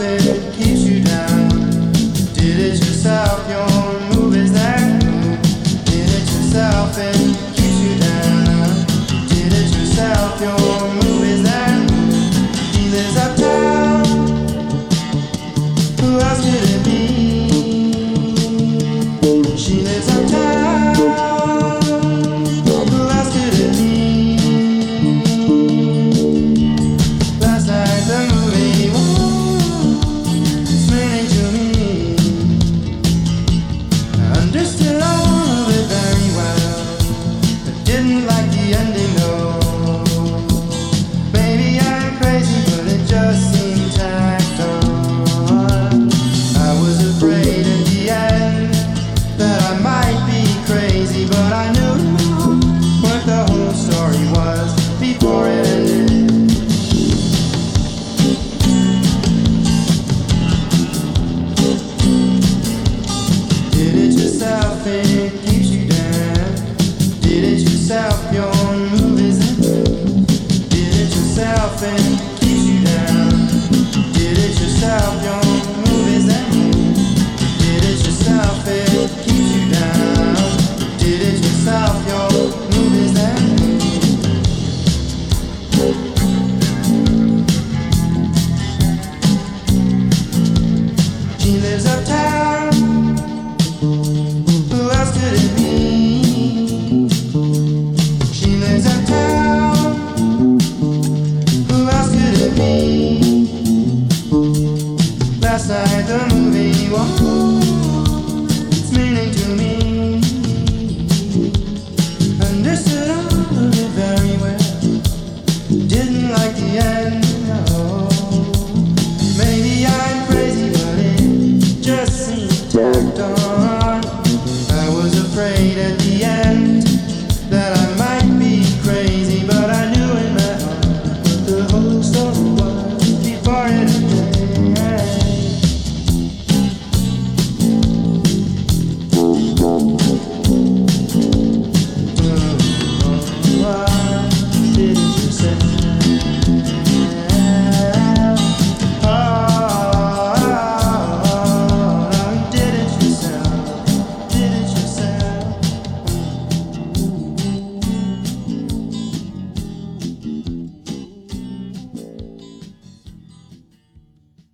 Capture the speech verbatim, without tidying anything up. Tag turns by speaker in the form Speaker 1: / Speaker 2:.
Speaker 1: it keeps you down. Did it yourself, your move is that move. Did it yourself, it keeps you down. Did it yourself, your move is that move. He lives uptown. Who else could it be? She lives uptown. Who else could it be? Last night the movie was meaning to me. I understood all of it very well, but didn't like the ending, no. Maybe I'm crazy, but it just seemed tacked on. I was afraid at the end that I might be crazy, but I knew what the whole story was before it ended. Did it yourself, it keeps you down. Did it yourself, your move is it. Did it yourself, it keeps you down. Did it yourself, your move is that. Did it yourself, it keeps you down. Did it yourself, your move is that. She lives uptown. Who else could it be? She lives uptown. Who else could it be? Last night the movie was meaning to me. Understood all of it very well. Didn't like the end.